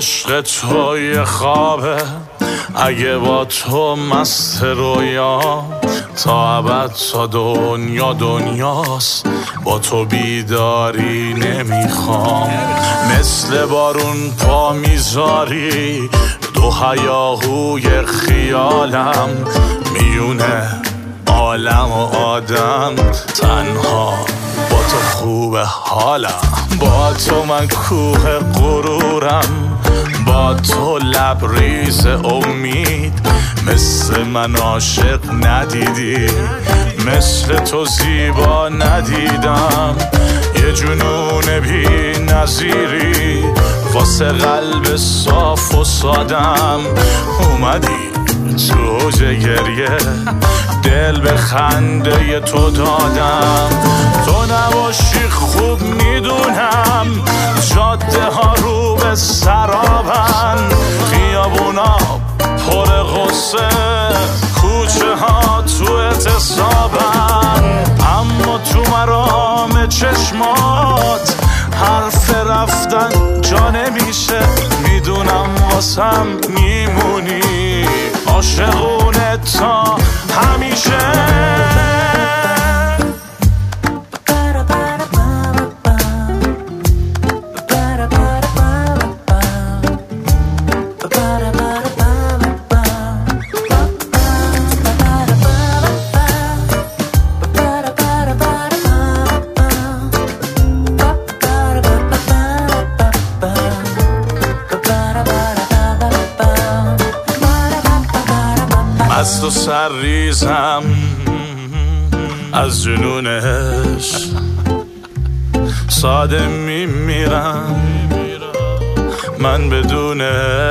عشق تو یه خوابه، اگه با تو مست رویا، تا ابد تا دنیا دنیاست، با تو بیداری نمیخوام. مثل بارون پا میذاری دو هیاهوی خیالم، میونه عالم و آدم، تنها با تو خوب حالم. با تو من کوه غرورم، با تو لبریز امید، مثل من عاشق ندیدی، مثل تو زیبا ندیدم. یه جنون بی نظیری واسه قلب صاف و سادم، اومدی تو گریه دل به خنده تو دادم. تو نباشی خوب میدونم جاده ها رو به سرابن، خیابونا پر غصه، کوچه ها تو اعتصابن، اما تو مرام چشمات حرف رفتن جا نمیشه. میدونم واسم میمونی عاشقونه تا همیشه. از تو سر ریزم از جنونش، ساده میمیرم من بدون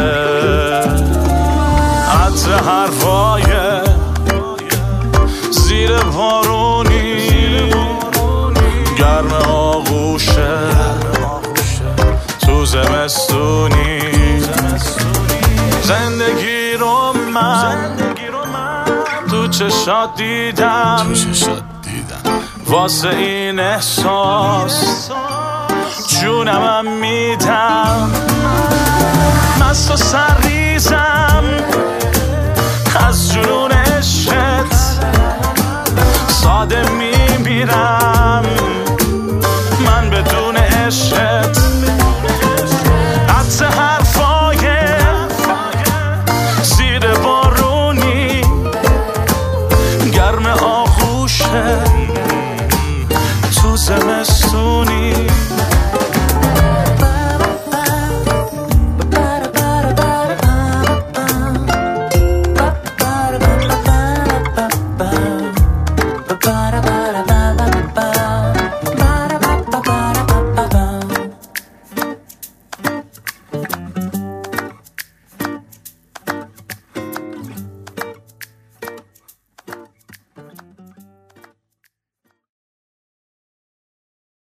عطر حرفای زیر بارونی، گرم آغوشه تو زمستونی. زندگی رو من تو چشات دیدم، واسه این احساس جونمم میدم. مست و سرریزم از جنون عشقت، ساده میمیرم من بدون عشقت. عطر حرفای زیر بارونی، گرم آغوشه تو زمستونی.